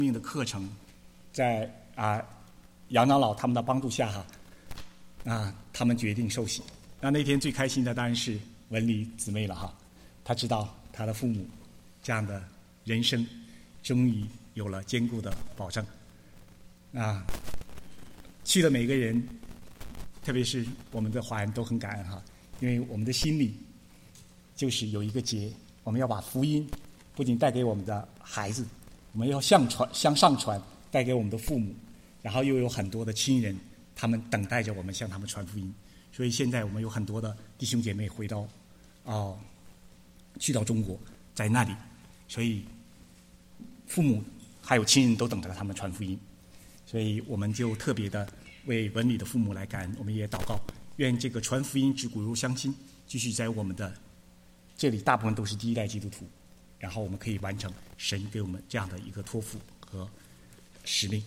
命的课程，在杨长老他们的帮助下他们决定受洗。那天最开心的当然是文理姊妹了她知道她的父母这样的人生终于有了坚固的保证。去的每个人，特别是我们的华人都很感恩因为我们的心里就是有一个结，我们要把福音不仅带给我们的孩子，我们要向上传，带给我们的父母，然后又有很多的亲人，他们等待着我们向他们传福音。所以现在我们有很多的弟兄姐妹去到中国，在那里，所以父母还有亲人都等着他们传福音。所以我们就特别的为文理的父母来感恩，我们也祷告，愿这个传福音之骨肉相亲继续在我们的这里，大部分都是第一代基督徒，然后我们可以完成神给我们这样的一个托付和使命。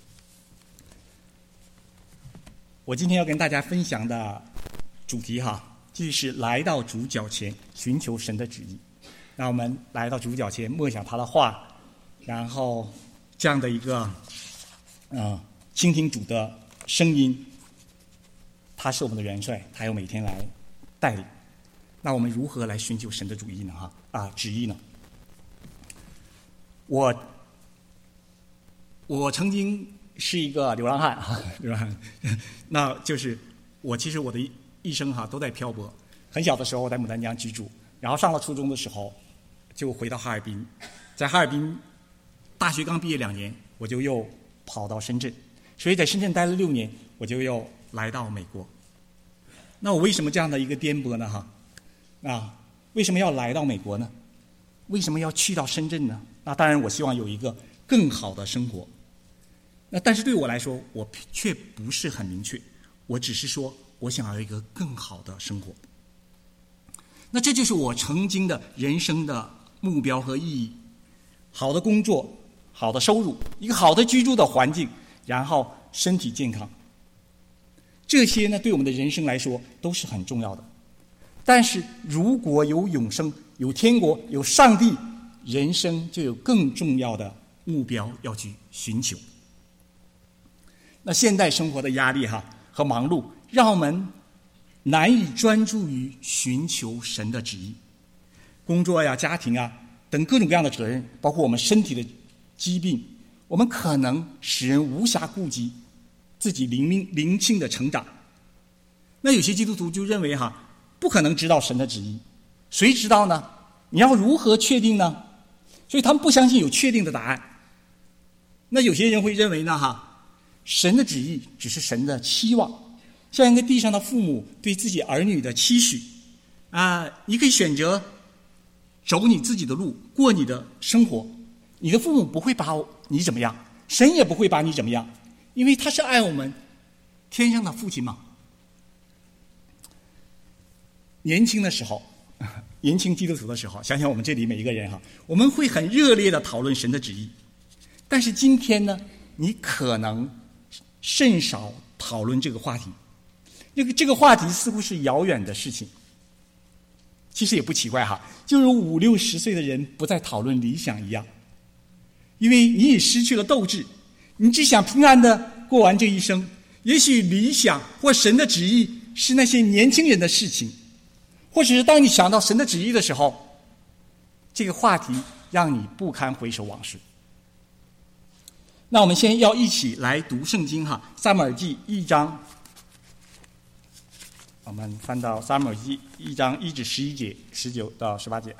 我今天要跟大家分享的主题就是来到主脚前寻求神的旨意。那我们来到主脚前默想他的话，然后这样的一个倾听主的声音，他是我们的元帅，他要每天来带领。那我们如何来寻求神的旨意呢？我曾经是一个流浪汉那就是其实我的一生都在漂泊。很小的时候我在牡丹江居住，然后上了初中的时候就回到哈尔滨，在哈尔滨大学刚毕业2年，我就又跑到深圳，所以在深圳待了6年，我就又来到美国。那我为什么这样的一个颠簸呢？为什么要来到美国呢？为什么要去到深圳呢？那当然我希望有一个更好的生活。但是对我来说，我却不是很明确，我只是说我想要有一个更好的生活。那这就是我曾经的人生的目标和意义：好的工作，好的收入，一个好的居住的环境，然后身体健康。这些呢，对我们的人生来说都是很重要的。但是如果有永生，有天国，有上帝，人生就有更重要的目标要去寻求。那现代生活的压力和忙碌，让我们难以专注于寻求神的旨意。工作家庭等各种各样的责任，包括我们身体的疾病，我们可能使人无暇顾及自己灵性的成长。那有些基督徒就认为不可能知道神的旨意，谁知道呢？你要如何确定呢？所以他们不相信有确定的答案。那有些人会认为呢神的旨意只是神的期望，像一个地上的父母对自己儿女的期许你可以选择走你自己的路，过你的生活，你的父母不会把你怎么样，神也不会把你怎么样，因为他是爱我们天上的父亲嘛。年轻的时候，年轻基督徒的时候，想想我们这里每一个人我们会很热烈的讨论神的旨意。但是今天呢，你可能甚少讨论这个话题，这个话题似乎是遥远的事情。其实也不奇怪就如50、60岁的人不再讨论理想一样，因为你也失去了斗志，你只想平安的过完这一生。也许理想或神的旨意是那些年轻人的事情，或者是当你想到神的旨意的时候，这个话题让你不堪回首往事。那我们先要一起来读圣经撒母耳记1章，我们翻到撒母耳记1章1至11节，19到18节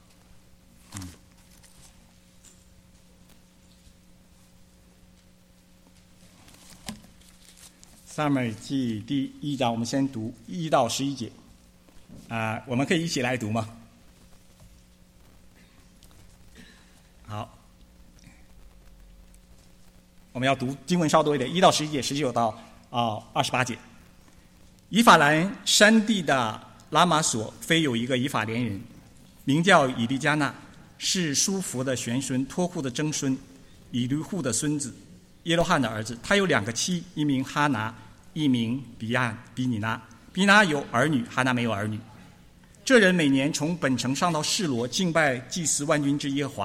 撒母耳记第1章，我们先读1到11节我们可以一起来读吗？好，我们要读经文稍多一点，1到11节，19到28节。以法兰山地的拉玛索非有一个以法莲人，名叫以利加纳，是舒弗的玄孙，托户的曾孙，以驴户的孙子，耶罗汉的儿子。他有2个妻，一名哈拿，一名比尼拿。比拿有儿女，哈拿没有儿女。这人每年从本城上到示罗敬拜祭司万军之耶和华，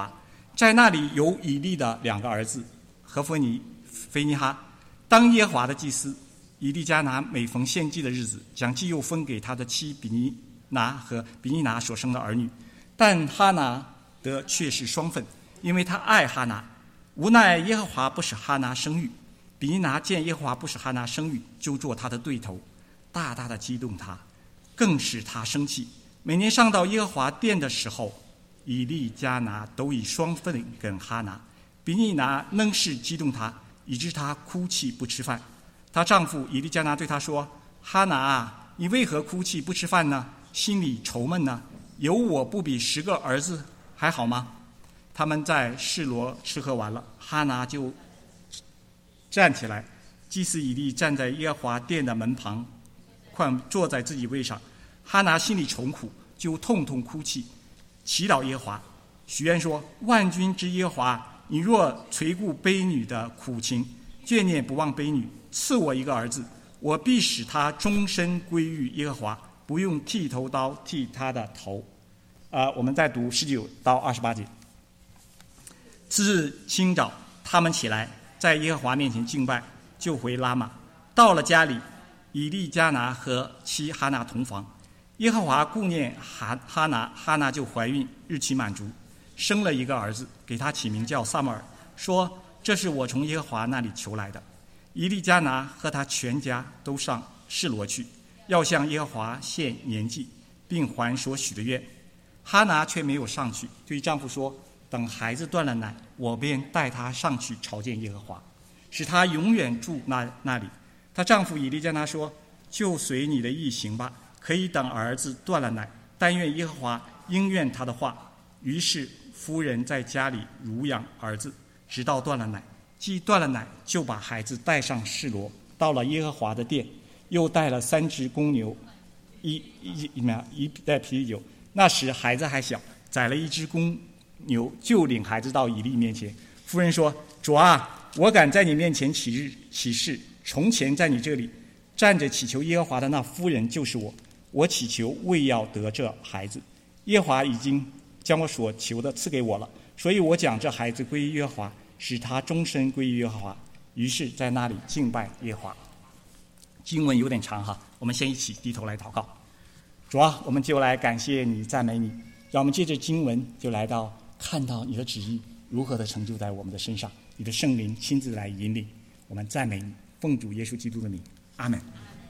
在那里有以利的2个儿子何弗尼、菲尼哈，当耶和华的祭司。以利加拿每逢献祭的日子，将祭又分给他的妻比尼拿和比尼拿所生的儿女，但哈拿的却是双份，因为他爱哈拿。无奈耶和华不使哈拿生育，比尼拿见耶和华不使哈拿生育，就做他的对头，大大的激动他，更使他生气。每年上到耶和华殿的时候，以利加拿都以双份跟哈拿。比尼拿仍是激动他，以致他哭泣不吃饭。她丈夫以利加拿对她说：哈拿啊，你为何哭泣不吃饭呢？心里愁闷呢？有我不比10个儿子还好吗？他们在示罗吃喝完了，哈拿就站起来，祭司以利站在耶和华殿的门旁，坐在自己位上。哈拿心里愁苦，就痛痛哭泣，祈祷耶和华，许愿说：万军之耶和华，你若垂顾卑女的苦情，眷念不忘卑女，赐我一个儿子，我必使他终身归于耶和华，不用剃头刀剃他的头。我们再读19到28节。次日清早，他们起来，在耶和华面前敬拜，就回拉玛。到了家里，以利加拿和妻哈拿同房。耶和华顾念哈拿，哈拿就怀孕，日期满足，生了一个儿子，给他起名叫撒母耳，说：这是我从耶和华那里求来的。以利加拿和他全家都上示罗去，要向耶和华献年祭，并还所许的愿。哈拿却没有上去，对丈夫说：等孩子断了奶，我便带他上去朝见耶和华，使他永远住那里。她丈夫以利加拿说：就随你的意行吧，可以等儿子断了奶，但愿耶和华应验他的话。于是夫人在家里乳养儿子，直到断了奶。既断了奶，就把孩子带上示罗，到了耶和华的殿，又带了3只公牛，一袋啤酒。那时孩子还小，宰了1只公牛，就领孩子到以利面前。夫人说：主啊，我敢在你面前起誓，从前在你这里站着祈求耶和华的那夫人就是我。我祈求为要得这孩子，耶和华已经将我所求的赐给我了，所以我将这孩子归于耶和华，使他终身归于耶和华。于是在那里敬拜耶和华。经文有点长哈，我们先一起低头来祷告。主啊，我们就来感谢你，赞美你，让我们借着经文就来到看到你的旨意如何的成就在我们的身上，你的圣灵亲自来引领我们，赞美你，奉主耶稣基督的名，阿们。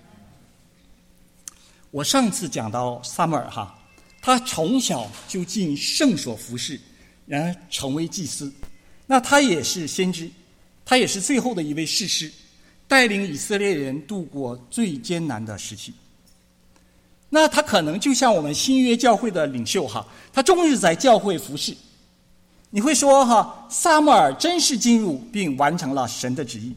我上次讲到撒母耳哈，他从小就进圣所服侍，然而成为祭司。那他也是先知，他也是最后的一位士师，带领以色列人度过最艰难的时期。那他可能就像我们新约教会的领袖哈，他终日在教会服侍。你会说哈，撒母耳真是进入并完成了神的旨意。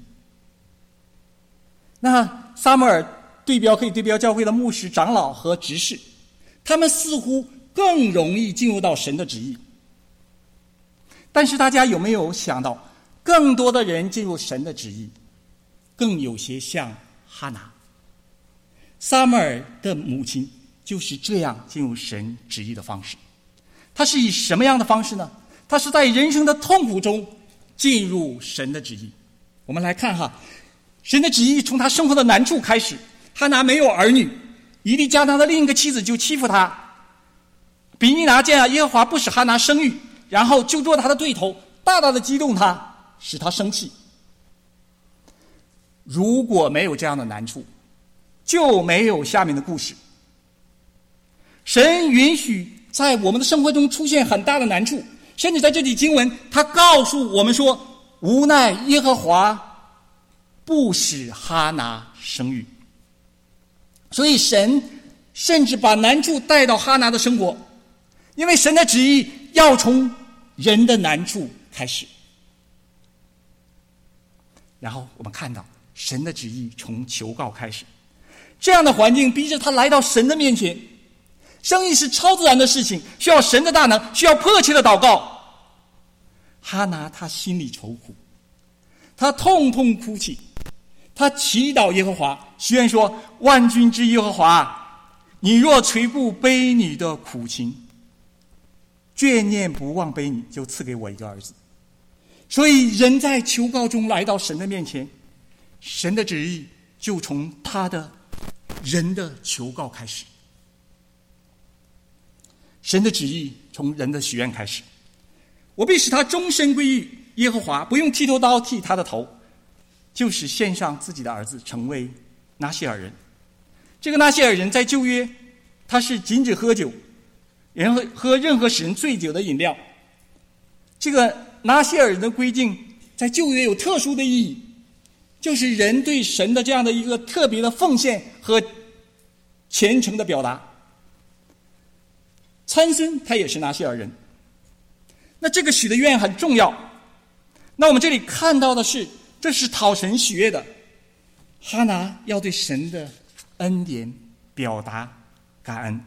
那撒母耳可以对标教会的牧师、长老和执事，他们似乎更容易进入到神的旨意。但是大家有没有想到，更多的人进入神的旨意，更有些像哈拿。撒母耳的母亲就是这样进入神旨意的方式。她是以什么样的方式呢？她是在人生的痛苦中进入神的旨意。我们来看哈，神的旨意从她生活的难处开始。哈拿没有儿女，以利加拿的另一个妻子就欺负他。比尼拿见耶和华不使哈拿生育，然后就做他的对头，大大的激动他，使他生气。如果没有这样的难处，就没有下面的故事。神允许在我们的生活中出现很大的难处，甚至在这里经文他告诉我们说，无奈耶和华不使哈拿生育。所以神甚至把难处带到哈拿的生活，因为神的旨意要从人的难处开始。然后我们看到神的旨意从求告开始，这样的环境逼着他来到神的面前。生育是超自然的事情，需要神的大能，需要迫切的祷告。哈拿他心里愁苦，他痛痛哭泣，他祈祷耶和华，许愿说：万军之耶和华，你若垂顾卑女的苦情， 眷念不忘背你，就赐给我一个儿子。所以人在求告中来到神的面前，神的旨意就从他的人的求告开始。神的旨意从人的许愿开始，我必使他终身归于耶和华，不用剃头刀剃他的头，就是献上自己的儿子成为拿西尔人。这个拿西尔人在旧约他是禁止喝酒，喝任何使人醉酒的饮料。这个拿西尔人的规定在旧约有特殊的意义，就是人对神的这样的一个特别的奉献和虔诚的表达。参孙他也是拿西尔人，那这个许的愿很重要。那我们这里看到的是，这是讨神喜悦的。哈拿要对神的恩典表达感恩。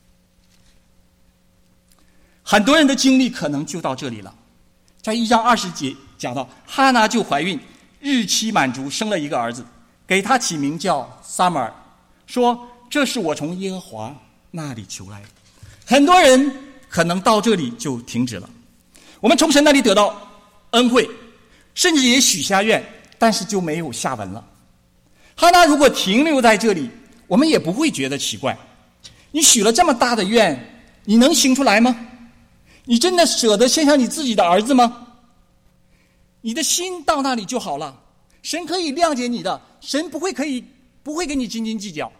很多人的经历可能就到这里了。在1章20节讲到，哈拿就怀孕，日期满足，生了一个儿子，给他起名叫撒母耳，说这是我从耶和华那里求来的。很多人可能到这里就停止了。我们从神那里得到恩惠，甚至也许下愿，但是就没有下文了。哈拿如果停留在这里，我们也不会觉得奇怪。你许了这么大的愿，你能行出来吗？你真的舍得献上你自己的儿子吗？你的心到那里就好了，神可以谅解你的，神不会跟你斤斤计较。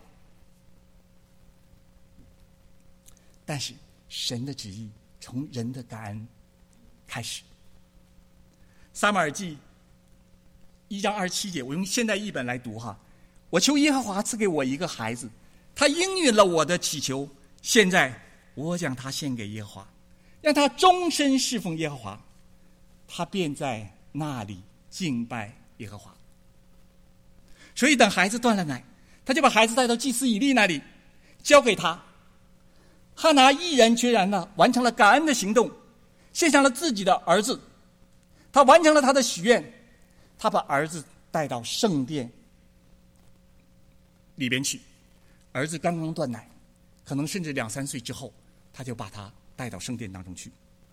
但是神的旨意从人的感恩开始。撒母耳记1章27节，我用现代译本来读哈。我求耶和华赐给我一个孩子，他应允了我的祈求，现在我将他献给耶和华，让他终身侍奉耶和华。他便在那里敬拜耶和华。所以等孩子断了奶，他就把孩子带到祭司以利那里，交给他。哈拿毅然决然地完成了感恩的行动，献上了自己的儿子。他完成了他的许愿，他把儿子带到圣殿里边去。儿子刚刚断奶，可能甚至2-3岁之后，他就把他带到圣殿当中去。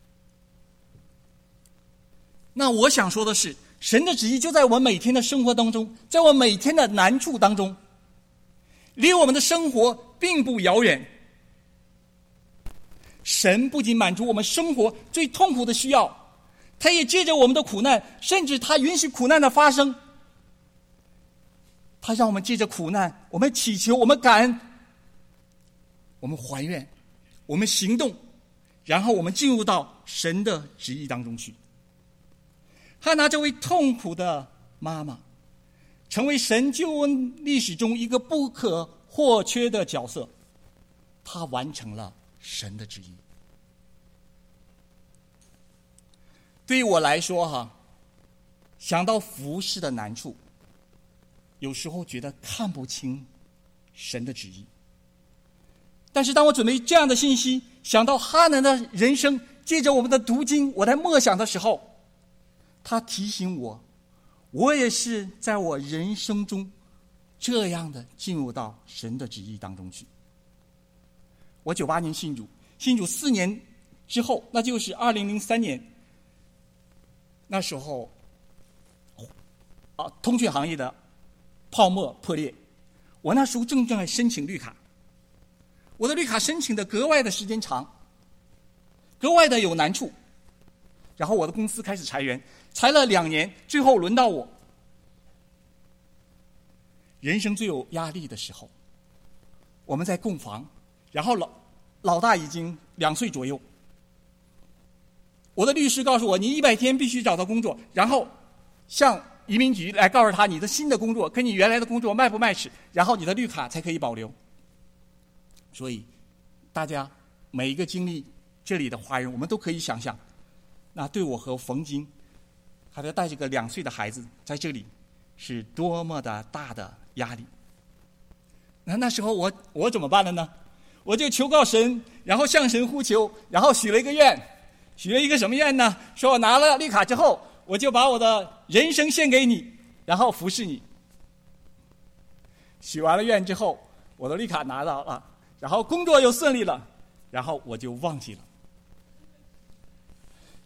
那我想说的是，神的旨意就在我们每天的生活当中，在我们每天的难处当中，离我们的生活并不遥远。神不仅满足我们生活最痛苦的需要，他也借着我们的苦难，甚至他允许苦难的发生，他让我们借着苦难，我们祈求，我们感恩，我们还愿，我们行动，然后我们进入到神的旨意当中去。哈拿这位痛苦的妈妈，成为神救恩历史中一个不可或缺的角色，她完成了神的旨意。对于我来说想到服事的难处，有时候觉得看不清神的旨意。但是当我准备这样的信息，想到哈拿的人生，借着我们的读经，我在默想的时候，他提醒我，我也是在我人生中这样的进入到神的旨意当中去。我98年信主4年之后，那就是2003年，那时候通讯行业的泡沫破裂，我那时候正在申请绿卡，我的绿卡申请的格外的时间长，格外的有难处。然后我的公司开始裁员，裁了2年，最后轮到我。人生最有压力的时候，我们在供房，然后老大已经2岁左右。我的律师告诉我，你100天必须找到工作，然后向移民局来告诉他你的新的工作跟你原来的工作卖不卖齿，然后你的绿卡才可以保留。所以大家每一个经历这里的华人，我们都可以想象，那对我和冯金还要带着个2岁的孩子在这里是多么的大的压力。那时候我怎么办了呢？我就求告神，然后向神呼求，然后许了一个愿。许了一个什么愿呢？说我拿了绿卡之后，我就把我的人生献给你，然后服侍你。许完了愿之后，我的绿卡拿到了，然后工作又顺利了，然后我就忘记了。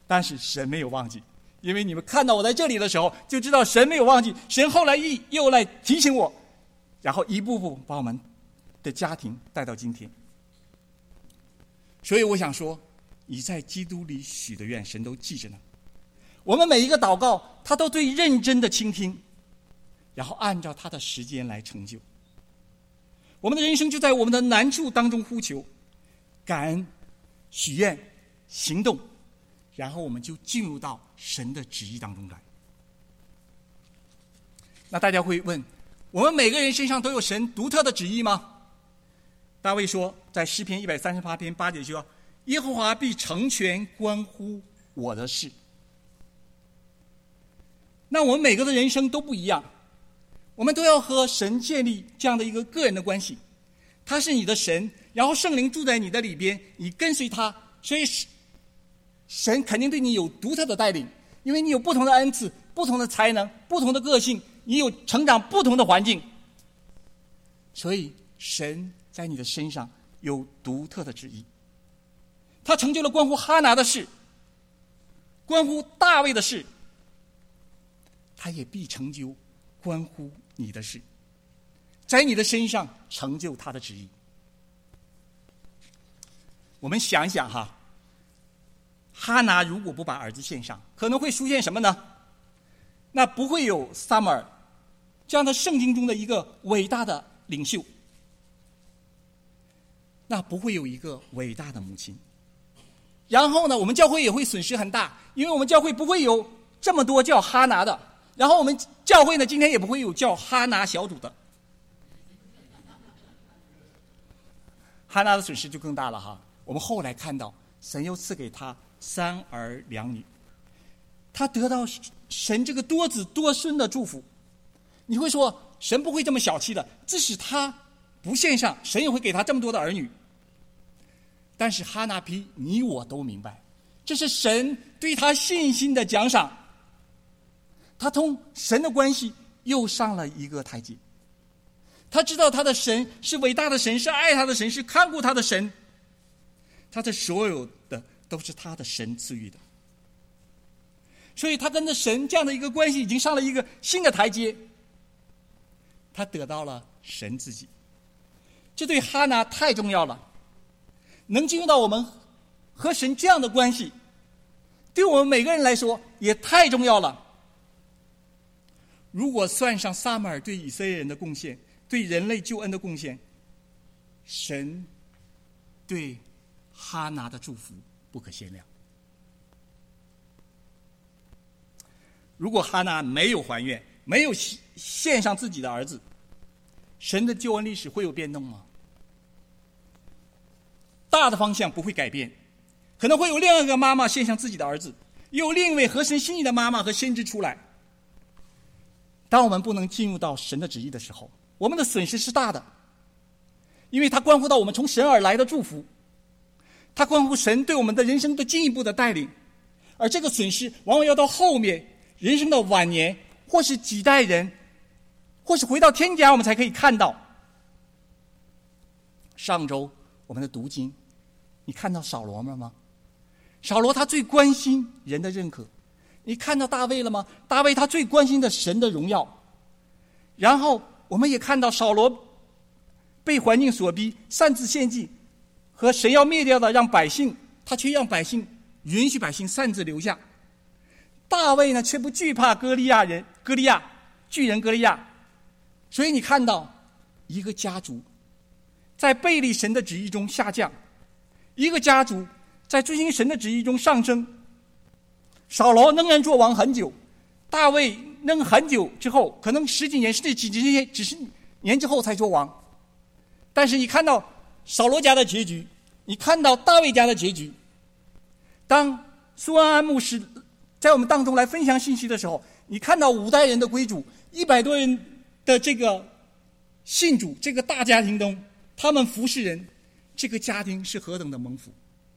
但是神没有忘记，因为你们看到我在这里的时候，就知道神没有忘记。神后来又来提醒我，然后一步步把我们的家庭带到今天。所以我想说，你在基督里许的愿，神都记着呢。我们每一个祷告，他都最认真的倾听，然后按照他的时间来成就。我们的人生就在我们的难处当中呼求、感恩、许愿、行动，然后我们就进入到神的旨意当中来。那大家会问，我们每个人身上都有神独特的旨意吗？大卫说，在诗篇138篇8节说，耶和华必成全关乎我的事。那我们每个的人生都不一样，我们都要和神建立这样的一个个人的关系。他是你的神，然后圣灵住在你的里边，你跟随他，所以神肯定对你有独特的带领，因为你有不同的恩赐、不同的才能、不同的个性，你有成长不同的环境，所以神在你的身上有独特的旨意。他成就了关乎哈拿的事，关乎大卫的事，他也必成就关乎你的事，在你的身上成就他的旨意。我们想一想哈，哈拿如果不把儿子献上，可能会出现什么呢？那不会有撒母耳这样的圣经中的一个伟大的领袖，那不会有一个伟大的母亲。然后呢，我们教会也会损失很大，因为我们教会不会有这么多叫哈拿的，然后我们教会呢，今天也不会有叫哈拿小组的，哈拿的损失就更大了哈。我们后来看到，神又赐给他3儿2女，他得到神这个多子多孙的祝福。你会说，神不会这么小气的，即使他不献上，神也会给他这么多的儿女。但是哈拿比你我都明白，这是神对他信心的奖赏。他同神的关系又上了一个台阶。他知道他的神是伟大的神，是爱他的神，是看顾他的神，他的所有的都是他的神赐予的。所以他跟着神这样的一个关系已经上了一个新的台阶，他得到了神自己。这对哈拿太重要了，能进入到我们和神这样的关系，对我们每个人来说也太重要了。如果算上撒母耳对以色列人的贡献，对人类救恩的贡献，神对哈拿的祝福不可限量。如果哈拿没有还愿，没有献上自己的儿子，神的救恩历史会有变动吗？大的方向不会改变，可能会有另外一个妈妈献上自己的儿子，又有另一位合神心意的妈妈和先知出来。当我们不能进入到神的旨意的时候，我们的损失是大的，因为它关乎到我们从神而来的祝福，它关乎神对我们的人生的进一步的带领，而这个损失往往要到后面人生的晚年，或是几代人，或是回到天家，我们才可以看到。上周我们的读经，你看到扫罗了吗？扫罗他最关心人的认可。你看到大卫了吗？大卫他最关心的神的荣耀。然后我们也看到扫罗被环境所逼，擅自献祭，和神要灭掉的让百姓，他却让百姓允许百姓擅自留下。大卫呢，却不惧怕巨人歌利亚。所以你看到一个家族在背离神的旨意中下降，一个家族在遵行神的旨意中上升。扫罗仍然做王很久，大卫能很久之后，可能10几年甚至几十年之后才做王。但是你看到扫罗家的结局，你看到大卫家的结局。当苏安安牧师在我们当中来分享信息的时候，你看到5代人的归主，100多人的这个信主，这个大家庭中，他们服侍人，这个家庭是何等的蒙福。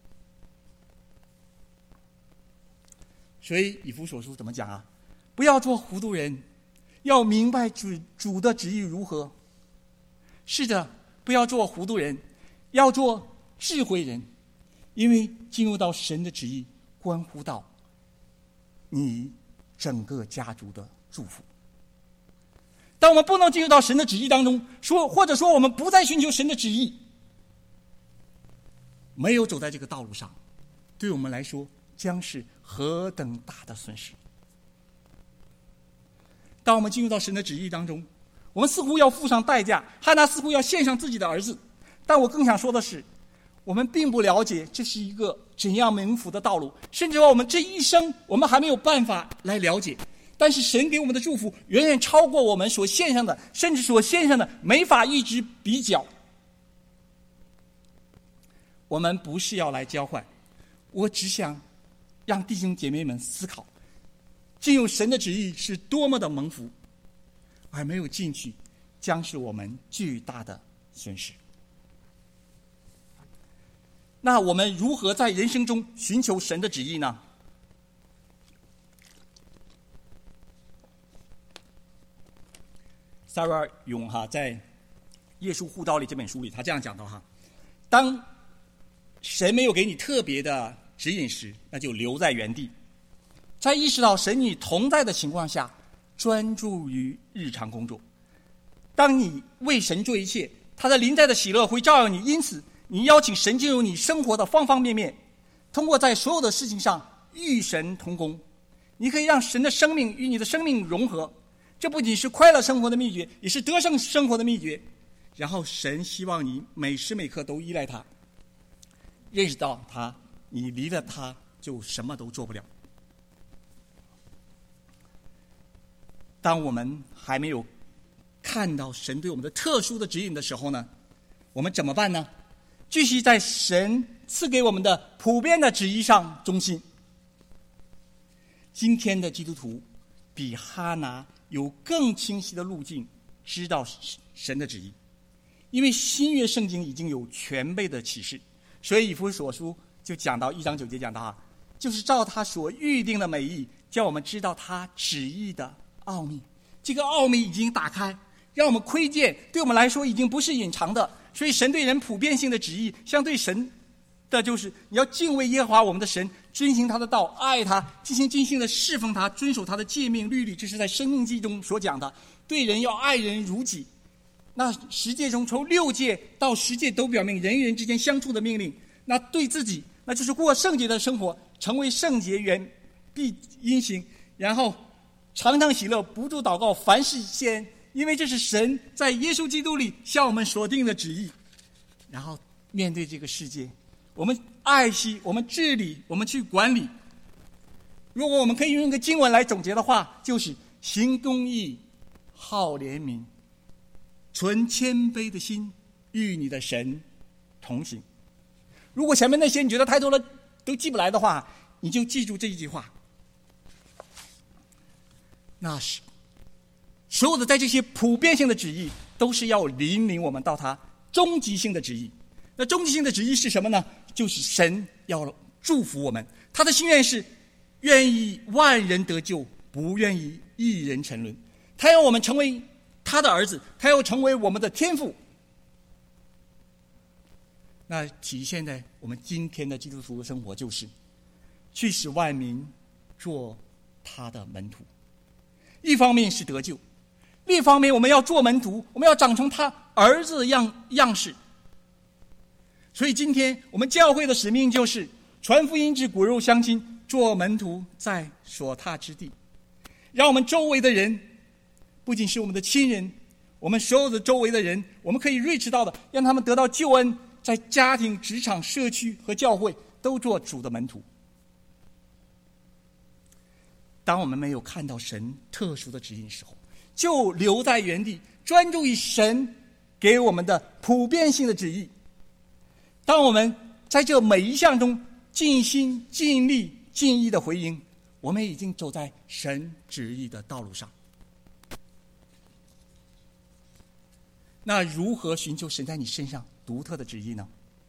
所以以弗所书怎么讲啊？不要做糊涂人，要明白主的旨意如何。是的，不要做糊涂人，要做智慧人，因为进入到神的旨意关乎到你整个家族的祝福。当我们不能进入到神的旨意当中，或者说我们不再寻求神的旨意，没有走在这个道路上，对我们来说将是何等大的损失。当我们进入到神的旨意当中，我们似乎要付上代价，汉娜似乎要献上自己的儿子，但我更想说的是，我们并不了解这是一个怎样蒙福的道路，甚至说我们这一生我们还没有办法来了解。但是神给我们的祝福远远超过我们所献上的，甚至所献上的没法一直比较。我们不是要来交换，我只想让弟兄姐妹们思考，进入神的旨意是多么的蒙福，而没有进去将是我们巨大的损失。那我们如何在人生中寻求神的旨意呢？萨维尔勇在《耶稣护道理》这本书里，他这样讲到当神没有给你特别的指引时，那就留在原地，在意识到神与你同在的情况下，专注于日常工作。当你为神做一切，他的临在的喜乐会照耀你，因此你邀请神进入你生活的方方面面，通过在所有的事情上与神同工，你可以让神的生命与你的生命融合。这不仅是快乐生活的秘诀，也是得胜生活的秘诀。然后神希望你每时每刻都依赖他，认识到他，你离了他就什么都做不了。当我们还没有看到神对我们的特殊的指引的时候呢，我们怎么办呢？继续在神赐给我们的普遍的旨意上忠心。今天的基督徒比哈拿有更清晰的路径知道神的旨意，因为新约圣经已经有全备的启示，所以以弗所书就讲到1章9节讲到就是照他所预定的美意，叫我们知道他旨意的奥秘。这个奥秘已经打开，让我们窥见，对我们来说已经不是隐藏的。所以神对人普遍性的旨意，相对神的就是你要敬畏耶和华我们的神，遵行他的道，爱他，尽心尽性的侍奉他，遵守他的诫命律例。这是在申命记中所讲的，对人要爱人如己。那十诫中从6诫到10诫都表明人与人之间相处的命令。那对自己，那就是过圣洁的生活，成为圣洁人必因行，然后常常喜乐，不住祷告，凡事谢恩，因为这是神在耶稣基督里向我们所定的旨意。然后面对这个世界，我们爱惜，我们治理，我们去管理。如果我们可以用一个经文来总结的话，就是行公义，好怜悯，存谦卑的心，与你的神同行。如果前面那些你觉得太多了都记不来的话，你就记住这一句话。那是所有的在这些普遍性的旨意，都是要引领我们到他终极性的旨意。那终极性的旨意是什么呢？就是神要祝福我们，他的心愿是愿意万人得救，不愿意一人沉沦。他要我们成为他的儿子，他要成为我们的天父。那体现在我们今天的基督徒的生活，就是去使万民做他的门徒。一方面是得救，另一方面我们要做门徒，我们要长成他儿子的样式。所以今天我们教会的使命就是传福音至骨肉相亲，做门徒在所踏之地，让我们周围的人，不仅是我们的亲人，我们所有的周围的人，我们可以认识到的，让他们得到救恩，在家庭、职场、社区和教会都做主的门徒。当我们没有看到神特殊的指引的时候，就留在原地，专注于神给我们的普遍性的旨意。当我们在这每一项中尽心尽力尽意的回应，我们已经走在神旨意的道路上。那如何寻求神在你身上独特的旨意呢？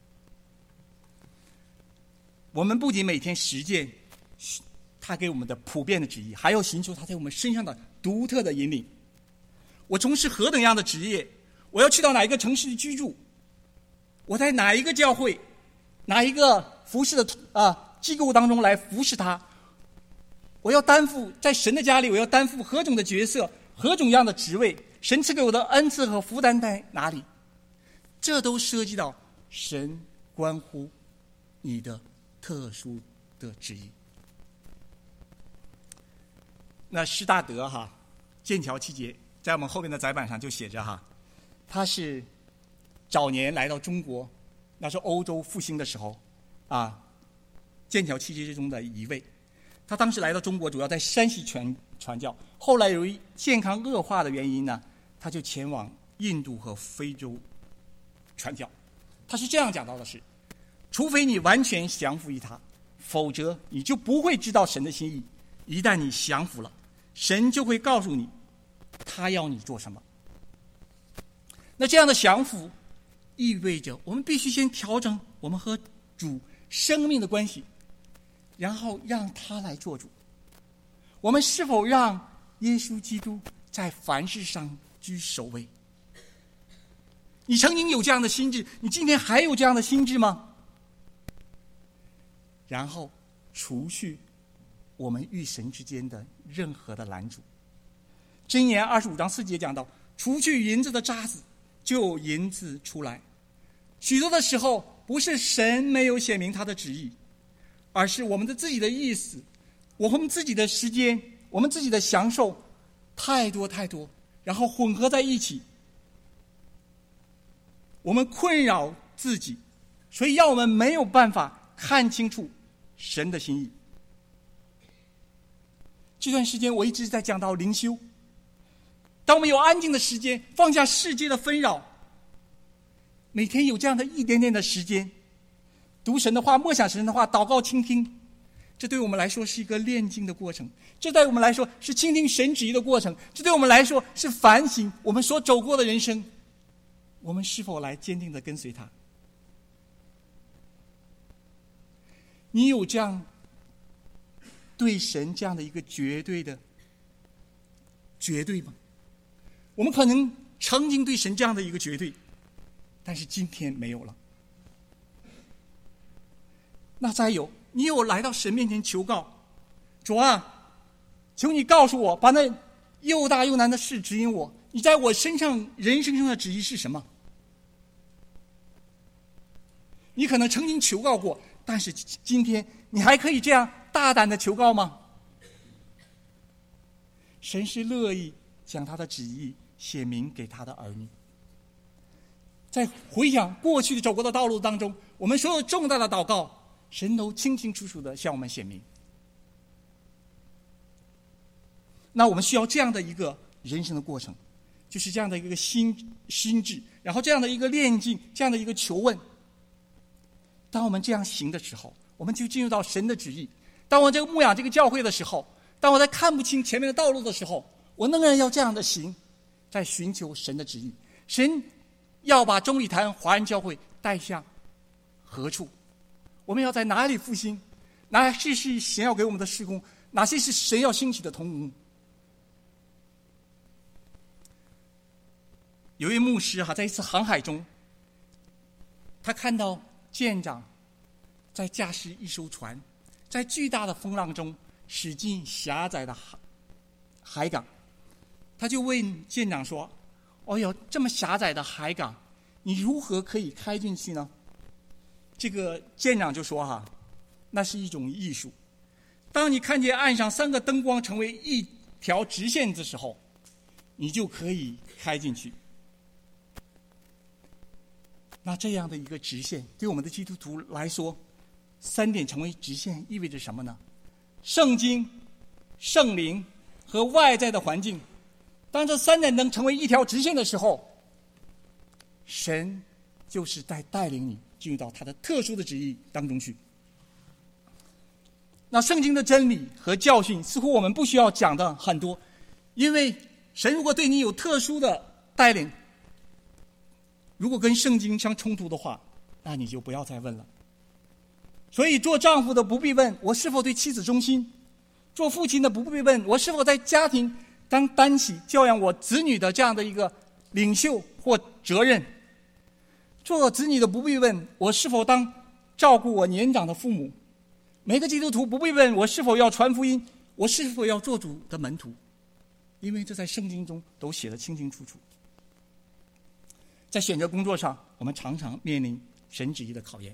我们不仅每天实践他给我们的普遍的旨意，还要寻求他在我们身上的独特的引领。我从事何等样的职业，我要去到哪一个城市居住，我在哪一个教会，哪一个服侍的机构当中来服侍他， 我要担负在神的家里，我要担负何种的角色，何种样的职位，神赐给我的恩赐和负担在哪里，这都涉及到神关乎你的特殊的旨意。那施大德剑桥七杰在我们后面的载板上就写着他是早年来到中国，那是欧洲复兴的时候剑桥七杰之中的一位。他当时来到中国主要在山西传教，后来由于健康恶化的原因呢，他就前往印度和非洲传教。他是这样讲到的是，除非你完全降服于他，否则你就不会知道神的心意。一旦你降服了，神就会告诉你他要你做什么。那这样的降服意味着我们必须先调整我们和主生命的关系，然后让他来做主。我们是否让耶稣基督在凡事上居首位？你曾经有这样的心志，你今天还有这样的心志吗？然后除去我们与神之间的任何的拦阻。箴言25章4节讲到，除去银子的渣子，就有银子出来。许多的时候不是神没有显明他的旨意，而是我们的自己的意思，我们自己的时间，我们自己的享受太多，然后混合在一起，我们困扰自己，所以让我们没有办法看清楚神的心意。这段时间我一直在讲到灵修，当我们有安静的时间，放下世界的纷扰，每天有这样的一点点的时间，读神的话，默想神的话，祷告倾听，这对我们来说是一个炼净的过程，这对我们来说是倾听神旨意的过程，这对我们来说是反省我们所走过的人生，我们是否来坚定的跟随他。你有这样对神这样的一个绝对吗？我们可能曾经对神这样的一个绝对，但是今天没有了。那再有，你有来到神面前求告，主啊，求你告诉我，把那又大又难的事指引我，你在我身上人生上的旨意是什么？你可能曾经求告过，但是今天你还可以这样大胆的求告吗？神是乐意将他的旨意写明给他的儿女。在回想过去的走过的道路当中，我们所有重大的祷告，神都清清楚楚的向我们显明。那我们需要这样的一个人生的过程，就是这样的一个心智，然后这样的一个炼净，这样的一个求问。当我们这样行的时候，我们就进入到神的旨意。当我这个牧养这个教会的时候，当我在看不清前面的道路的时候，我仍然要这样的行，在寻求神的旨意。神要把中礼坛华人教会带向何处？我们要在哪里复兴？哪些是神要给我们的事工？哪些是神要兴起的同工？有一位牧师在一次航海中，他看到舰长在驾驶一艘船，在巨大的风浪中驶进狭窄的海港。他就问舰长说：“哦哟，这么狭窄的海港，你如何可以开进去呢？”这个舰长就说：“那是一种艺术。当你看见岸上3个灯光成为一条直线的时候，你就可以开进去。”那这样的一个直线，对我们的基督徒来说，3点成为直线意味着什么呢？圣经、圣灵和外在的环境。当这3点能成为一条直线的时候，神就是在带领你进入到他的特殊的旨意当中去。那圣经的真理和教训似乎我们不需要讲的很多，因为神如果对你有特殊的带领，如果跟圣经相冲突的话，那你就不要再问了。所以做丈夫的不必问我是否对妻子忠心，做父亲的不必问我是否在家庭当担起教养我子女的这样的一个领袖或责任，做子女的不必问我是否当照顾我年长的父母，每个基督徒不必问我是否要传福音， 我是否要做主的门徒？因为这在圣经中都写得清清楚楚。在选择工作上，我们常常面临神旨意的考验。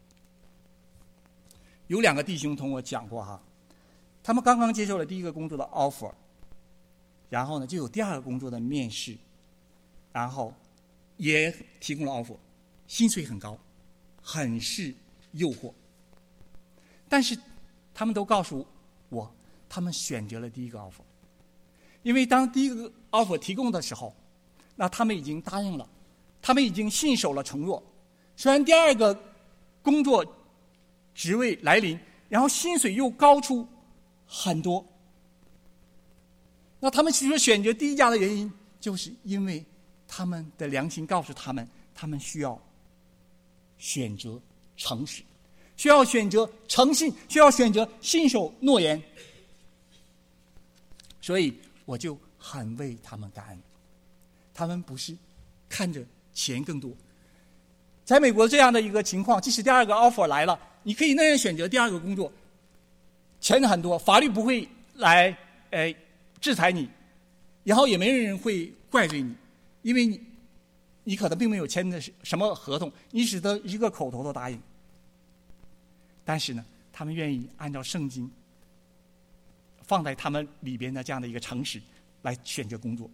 有2个弟兄同我讲过哈，他们刚刚接受了第一个工作的 offer， 然后呢就有第2个工作的面试，然后也提供了 offer， 薪水很高，很是诱惑。但是他们都告诉我，他们选择了第一个 offer， 因为当第一个 offer 提供的时候，那他们已经答应了，他们已经信守了承诺。虽然第2个工作职位来临，然后薪水又高出很多，那他们其实选择第一家的原因，就是因为他们的良心告诉他们，他们需要选择诚实，需要选择诚信，需要选择信守诺言。所以我就很为他们感恩，他们不是看着钱更多。在美国这样的一个情况，即使第2个 offer 来了，你可以那样选择第2个工作，钱很多，法律不会来制裁你，然后也没人会怪罪你，因为你可能并没有签的什么合同，你只得一个口头的答应。但是呢，他们愿意按照圣经放在他们里边的这样的一个诚实来选择工作。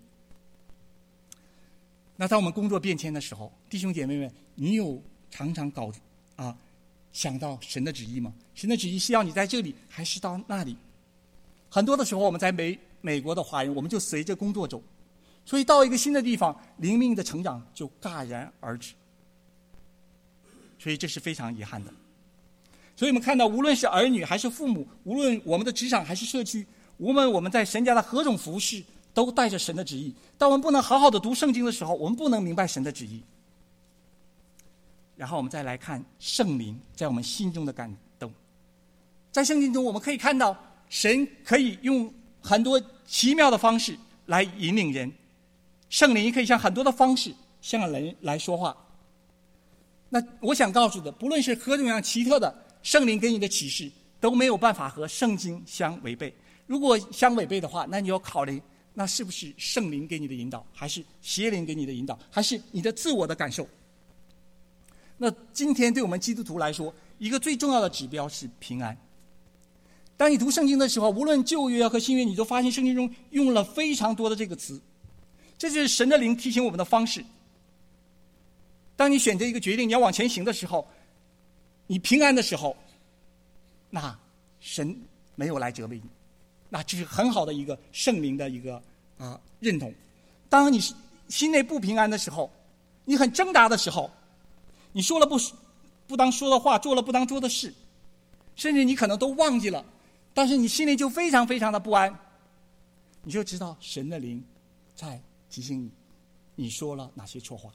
那当我们工作变迁的时候，弟兄姐妹们，你有常常想到神的旨意吗？神的旨意是要你在这里还是到那里？很多的时候我们在美国的华人，我们就随着工作走，所以到一个新的地方，灵命的成长就戛然而止，所以这是非常遗憾的。所以我们看到，无论是儿女还是父母，无论我们的职场还是社区，无论我们在神家的何种服事，都带着神的旨意。当我们不能好好的读圣经的时候，我们不能明白神的旨意。然后我们再来看圣灵在我们心中的感动。在圣经中我们可以看到，神可以用很多奇妙的方式来引领人，圣灵也可以向很多的方式向人来说话。那我想告诉的，不论是何种样奇特的圣灵给你的启示，都没有办法和圣经相违背。如果相违背的话，那你要考虑，那是不是圣灵给你的引导，还是邪灵给你的引导，还是你的自我的感受？那今天对我们基督徒来说，一个最重要的指标是平安。当你读圣经的时候，无论旧约和新约，你都发现圣经中用了非常多的这个词，这就是神的灵提醒我们的方式。当你选择一个决定，你要往前行的时候，你平安的时候，那神没有来责备你，那这是很好的一个圣灵的一个认同。当你心内不平安的时候，你很挣扎的时候，你说了不当说的话，做了不当做的事，甚至你可能都忘记了，但是你心里就非常非常的不安，你就知道神的灵在提醒你，你说了哪些错话。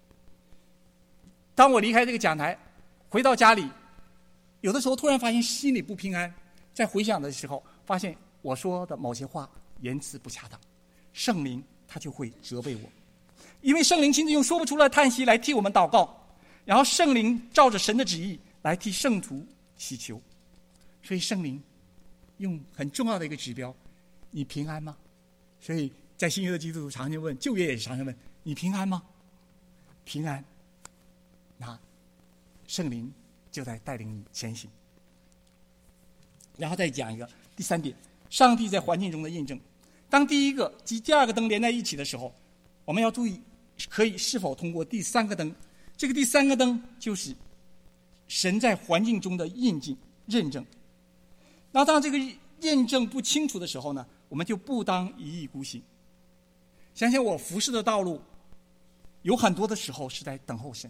当我离开这个讲台回到家里，有的时候突然发现心里不平安，在回想的时候发现我说的某些话言辞不恰当，圣灵他就会责备我，因为圣灵亲自用说不出的叹息来替我们祷告，然后圣灵照着神的旨意来替圣徒祈求。所以圣灵用很重要的一个指标，你平安吗？所以在新约的基督徒常常问，旧约也常常问，你平安吗？平安，那圣灵就在带领你前行。然后再讲一个第3点，上帝在环境中的印证。当第一个及第2个灯连在一起的时候，我们要注意可以是否通过第3个灯。这个第3个灯就是神在环境中的认证。那当这个验证不清楚的时候呢，我们就不当一意孤行。想想我服侍的道路，有很多的时候是在等候神。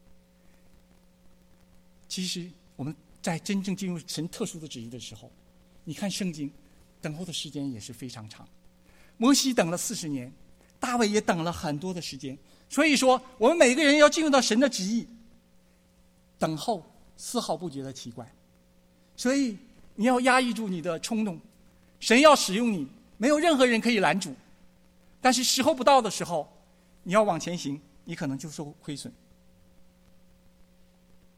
其实我们在真正进入神特殊的旨意的时候，你看圣经，等候的时间也是非常长。摩西等了40年，大卫也等了很多的时间。所以说，我们每个人要进入到神的旨意，等候丝毫不觉得奇怪。所以你要压抑住你的冲动，神要使用你，没有任何人可以拦阻。但是时候不到的时候，你要往前行，你可能就受亏损。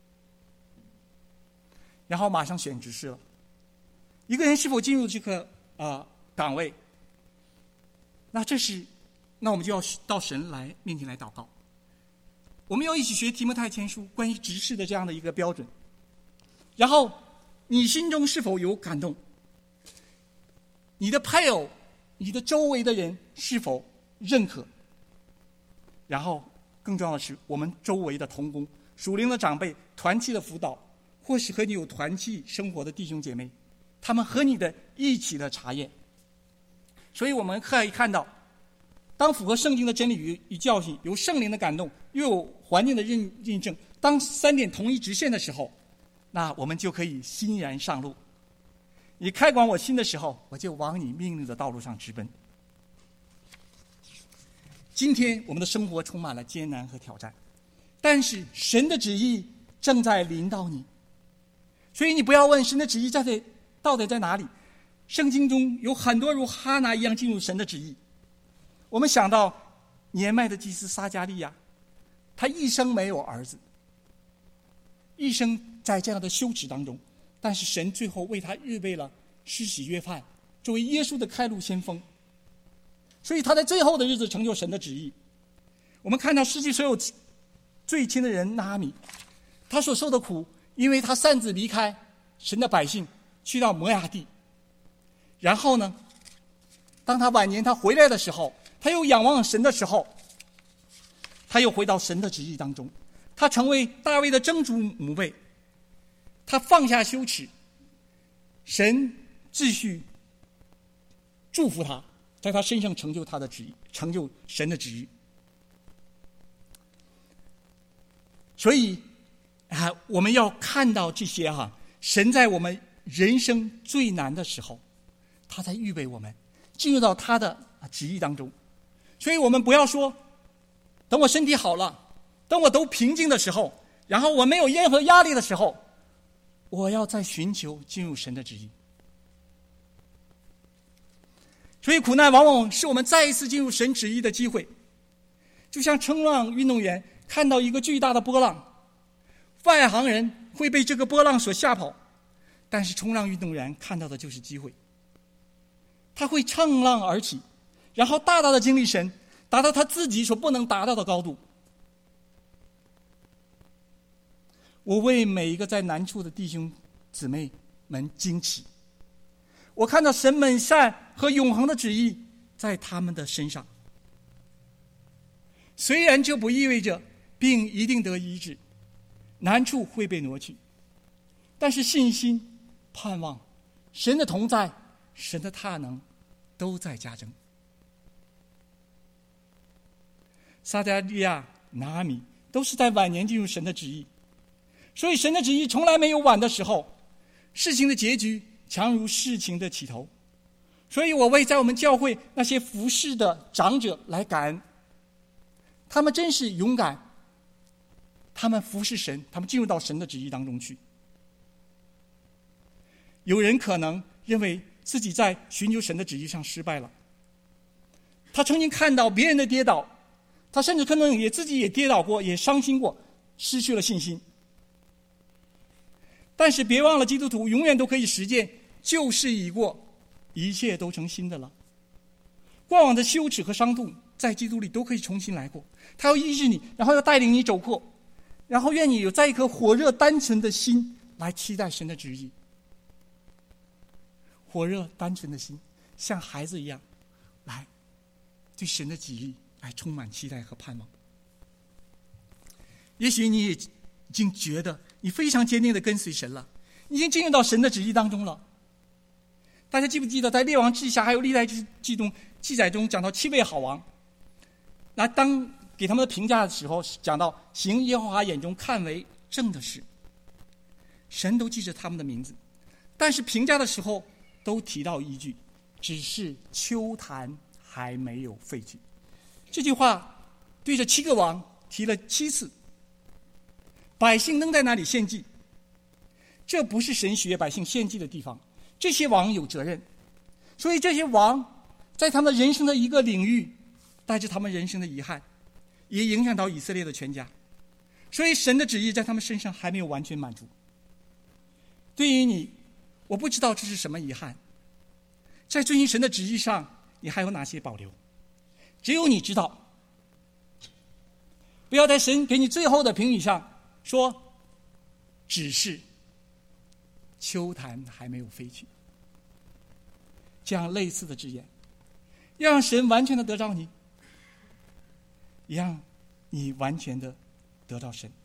然后马上选执事了。一个人是否进入这个岗位，那我们就要到神面前来祷告。我们要一起学提摩太前书关于执事的这样的一个标准。然后你心中是否有感动？你的配偶、你的周围的人是否认可？然后更重要的是，我们周围的同工、属灵的长辈、团契的辅导，或是和你有团契生活的弟兄姐妹，他们和你的一起的查验。所以我们可以看到，当符合圣经的真理与教训，有圣灵的感动，又有环境的印证，当三点同一直线的时候，那我们就可以欣然上路。你开广我心的时候，我就往你命令的道路上直奔。今天我们的生活充满了艰难和挑战，但是神的旨意正在临到你，所以你不要问神的旨意到底在哪里。圣经中有很多如哈拿一样进入神的旨意。我们想到年迈的祭司撒迦利亚，他一生没有儿子，一生在这样的羞耻当中，但是神最后为他预备了施洗约翰，作为耶稣的开路先锋，所以他在最后的日子成就神的旨意。我们看到世界所有最亲的人拿阿米，他所受的苦，因为他擅自离开神的百姓，去到摩亚地。然后呢，当他晚年他回来的时候，他又仰望神的时候，他又回到神的旨意当中，他成为大卫的曾祖母辈，他放下羞耻，神继续祝福他，在他身上成就他的旨意，成就神的旨意。所以我们要看到这些神在我们人生最难的时候，他在预备我们进入到他的旨意当中。所以我们不要说等我身体好了，等我都平静的时候，然后我没有任何压力的时候，我要再寻求进入神的旨意。所以苦难往往是我们再一次进入神旨意的机会。就像冲浪运动员看到一个巨大的波浪，外行人会被这个波浪所吓跑，但是冲浪运动员看到的就是机会。他会乘浪而起，然后大大的经历神，达到他自己所不能达到的高度。我为每一个在难处的弟兄姊妹们惊奇，我看到神美善和永恒的旨意在他们的身上。虽然这不意味着病一定得医治，难处会被挪去，但是信心、盼望、神的同在、神的大能都在加增。撒迦利亚、拿阿米都是在晚年进入神的旨意，所以神的旨意从来没有晚的时候，事情的结局强如事情的起头。所以我为在我们教会那些服侍的长者来感恩，他们真是勇敢，他们服侍神，他们进入到神的旨意当中去。有人可能认为自己在寻求神的旨意上失败了，他曾经看到别人的跌倒，他甚至可能自己也跌倒过，也伤心过，失去了信心。但是别忘了，基督徒永远都可以实践旧事已过，一切都成新的了。过往的羞耻和伤痛在基督里都可以重新来过，他要医治你，然后要带领你走过，然后愿你有在一颗火热单纯的心来期待神的旨意。火热单纯的心，像孩子一样来对神的旨意来充满期待和盼望。也许你也已经觉得你非常坚定的跟随神了，你已经进入到神的旨意当中了。大家记不记得在列王记下还有历代记中记载中讲到7位好王，那当给他们的评价的时候讲到行耶和华眼中看为正的事，神都记着他们的名字，但是评价的时候都提到一句，只是秋坛还没有废去。这句话对着7个王提了7次。百姓能在哪里献祭？这不是神许悦百姓献祭的地方，这些王有责任。所以这些王在他们人生的一个领域带着他们人生的遗憾，也影响到以色列的全家。所以神的旨意在他们身上还没有完全满足。对于你，我不知道这是什么遗憾， 在遵行神的旨意上，你还有哪些保留？只有你知道。不要在神给你最后的评语上说只是秋潭还没有飞去，这样类似的字眼，要让神完全的得着你，也让你完全的得到神。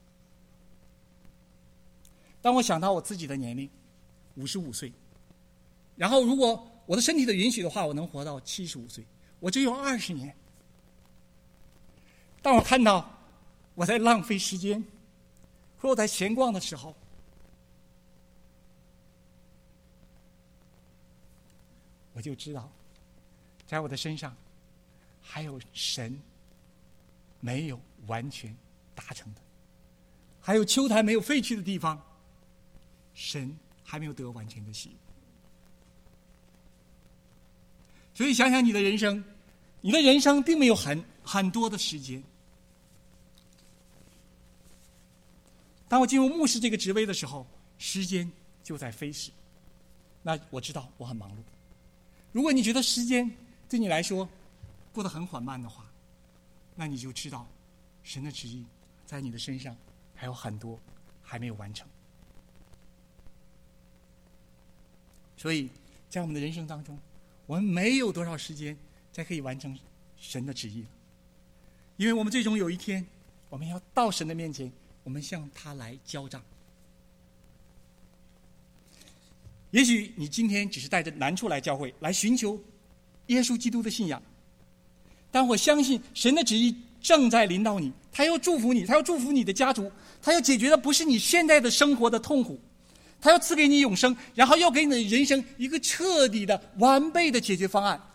当我想到我自己的年龄55岁，然后如果我的身体的允许的话，我能活到75岁，我只有20年。当我看到我在浪费时间，或我在闲逛的时候，我就知道在我的身上还有神没有完全达成的，还有秋潭没有废去的地方，神还没有得完全的喜悦。所以想想你的人生，你的人生并没有很多的时间。当我进入牧师这个职位的时候，时间就在飞逝，那我知道我很忙碌。如果你觉得时间对你来说过得很缓慢的话，那你就知道神的旨意在你的身上还有很多还没有完成。所以在我们的人生当中，我们没有多少时间才可以完成神的旨意了，因为我们最终有一天我们要到神的面前，我们向他来交账。也许你今天只是带着难处来教会，来寻求耶稣基督的信仰，但我相信神的旨意正在临到你，他要祝福你，他要祝福你的家族，他要解决的不是你现在的生活的痛苦，他要赐给你永生，然后要给你的人生一个彻底的完备的解决方案。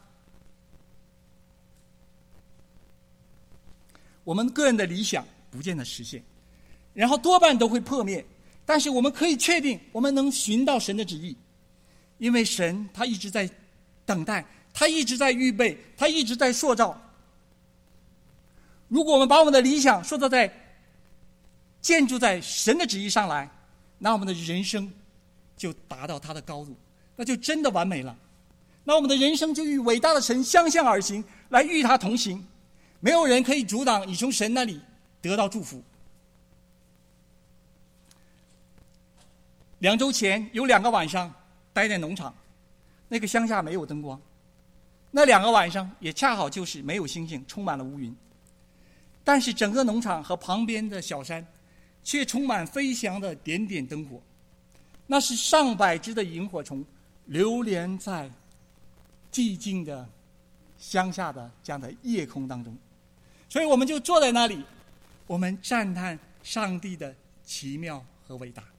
我们个人的理想不见得实现，然后多半都会破灭，但是我们可以确定我们能寻到神的旨意，因为神他一直在等待，他一直在预备，他一直在塑造。如果我们把我们的理想塑造在建筑在神的旨意上来，那我们的人生就达到他的高度，那就真的完美了。那我们的人生就与伟大的神相向而行，来与他同行，没有人可以阻挡你从神那里得到祝福。2周前有2个晚上待在农场，那个乡下没有灯光，那2个晚上也恰好就是没有星星，充满了乌云，但是整个农场和旁边的小山却充满飞翔的点点灯火，那是上百只的萤火虫流连在寂静的乡下的这样的夜空当中。所以我们就坐在那里，我们赞叹上帝的奇妙和伟大。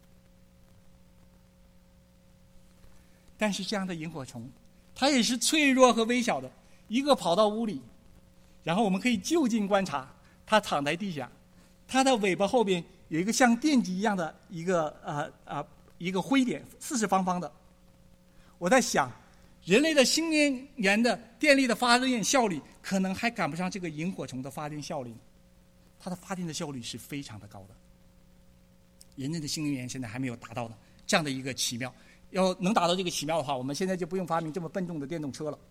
但是这样的萤火虫它也是脆弱和微小的，一个跑到屋里，然后我们可以就近观察，它躺在地下，它的尾巴后边有一个像电极一样的一个灰点，四四方方的。我在想，人类的新能源的电力的发电效率可能还赶不上这个萤火虫的发电效率，它的发电的效率是非常的高的。人类的新能源现在还没有达到的这样的一个奇妙，要能达到这个奇妙的话，我们现在就不用发明这么笨重的电动车了。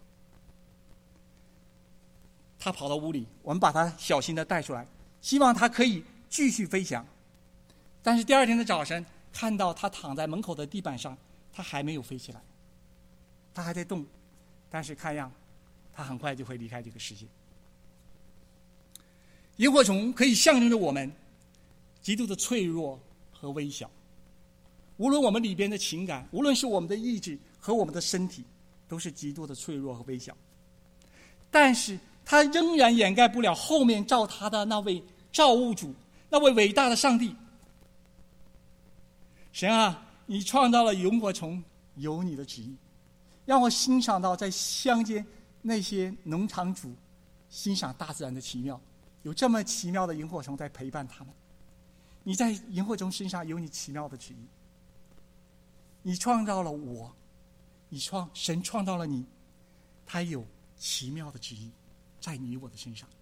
他跑到屋里，我们把他小心的带出来，希望他可以继续飞翔。但是第2天的早晨，看到他躺在门口的地板上，他还没有飞起来，他还在动，但是看样他很快就会离开这个世界。萤火虫可以象征着我们极度的脆弱和微小，无论我们里边的情感，无论是我们的意志和我们的身体，都是极度的脆弱和微小，但是它仍然掩盖不了后面造它的那位造物主，那位伟大的上帝。神啊，你创造了萤火虫，有你的旨意，让我欣赏到在乡间那些农场主欣赏大自然的奇妙，有这么奇妙的萤火虫在陪伴他们。你在萤火虫身上有你奇妙的旨意，你创造了我，神创造了你，他有奇妙的旨意在你我的身上。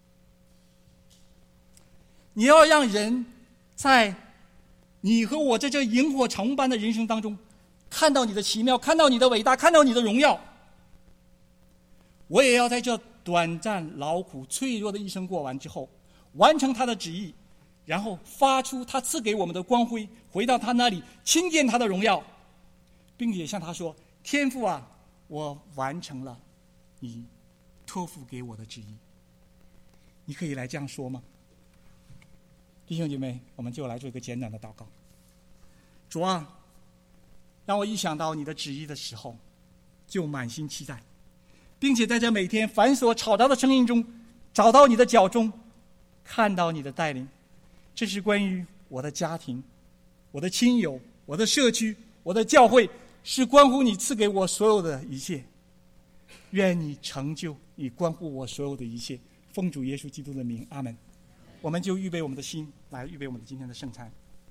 你要让人在你和我在这萤火虫般的人生当中看到你的奇妙，看到你的伟大，看到你的荣耀。我也要在这短暂、劳苦、脆弱的一生过完之后，完成他的旨意，然后发出他赐给我们的光辉，回到他那里亲见他的荣耀，并且向他说：天父啊，我完成了你托付给我的旨意。你可以来这样说吗？弟兄姐妹，我们就来做一个简短的祷告。主啊，让我一想到你的旨意的时候，就满心期待，并且在这每天繁琐吵杂的声音中，找到你的脚中，看到你的带领。这是关于我的家庭、我的亲友、我的社区、我的教会，是关乎你赐给我所有的一切。愿你成就你关乎我所有的一切。奉主耶稣基督的名，阿们。我们就预备我们的心，来预备我们今天的圣餐。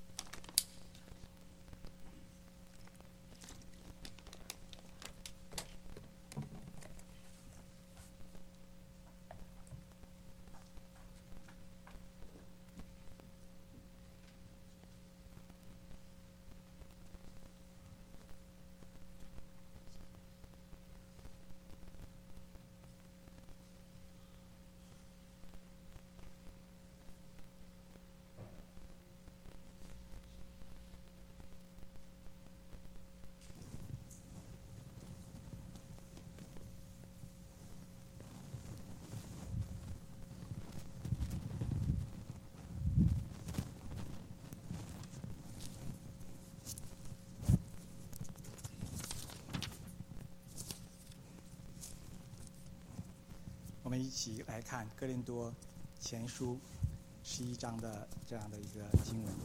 我们一起来看哥林多前书11章的这样的一个经文。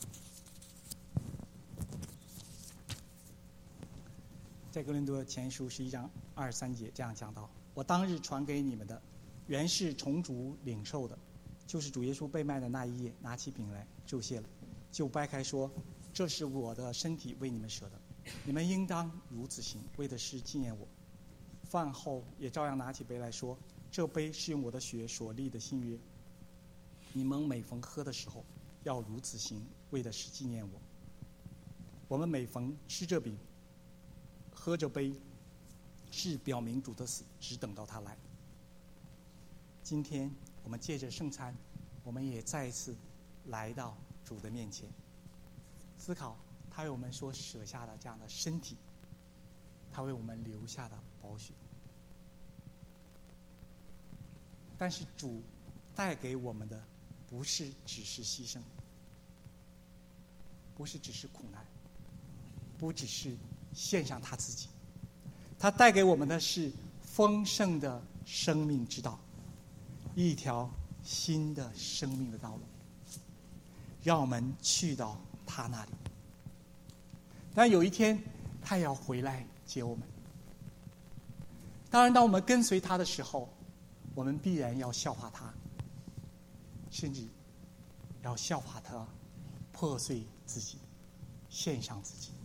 在哥林多前书11章23节这样讲到：我当日传给你们的，原是从主领受的，就是主耶稣被卖的那一夜，拿起饼来就谢了，就掰开说：这是我的身体，为你们舍的，你们应当如此行，为的是纪念我。饭后也照样拿起杯来说：这杯是用我的血所立的新约，你们每逢喝的时候要如此行，为的是纪念我。我们每逢吃这饼喝这杯，是表明主的死，只等到他来。今天我们借着圣餐，我们也再一次来到主的面前，思考他为我们所舍下的这样的身体，他为我们留下的宝血。但是主带给我们的不是只是牺牲，不是只是苦难，不只是献上他自己，他带给我们的是丰盛的生命之道，一条新的生命的道路，让我们去到他那里。但有一天他也要回来接我们。当然当我们跟随他的时候，我们必然要效法他，甚至要效法他，破碎自己，献上自己。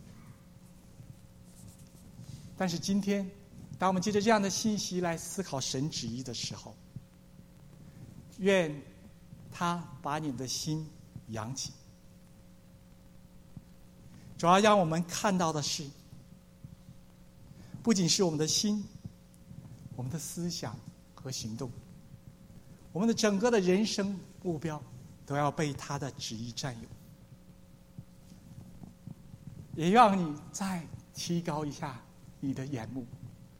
但是今天当我们借着这样的信息来思考神旨意的时候，愿他把你的心扬起。主要让我们看到的是，不仅是我们的心，我们的思想和行动，我们的整个的人生目标都要被他的旨意占有。也让你再提高一下你的眼目，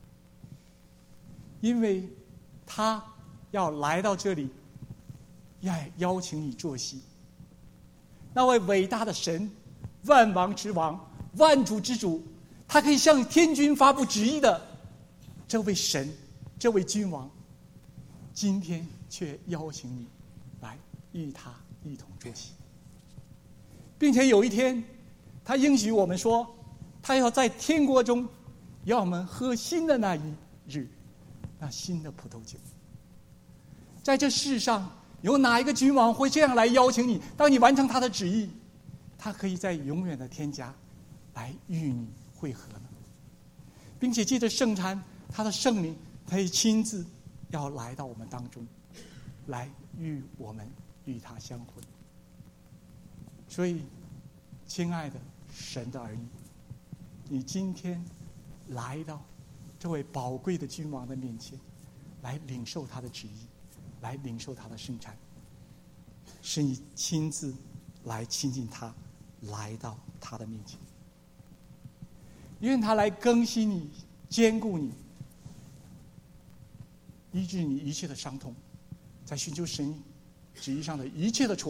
因为他要来到这里，要邀请你坐席。那位伟大的神，万王之王，万主之主，他可以向天君发布旨意的这位神，这位君王，今天却邀请你来与他一同坐席，并且有一天他应许我们说，他要在天国中要我们喝新的那一日，那新的葡萄酒。在这世上有哪一个君王会这样来邀请你？当你完成他的旨意，他可以在永远的天家来与你会合呢？并且借着圣餐，他的圣灵他也亲自要来到我们当中，来与我们与他相会。所以亲爱的神的儿女， 你今天来到这位宝贵的君王的面前，来领受他的旨意，来领受他的圣餐，是你亲自来亲近他，来到他的面前。愿他来更新你，坚固你，医治你一切的伤痛，在寻求神旨意上的一切的挫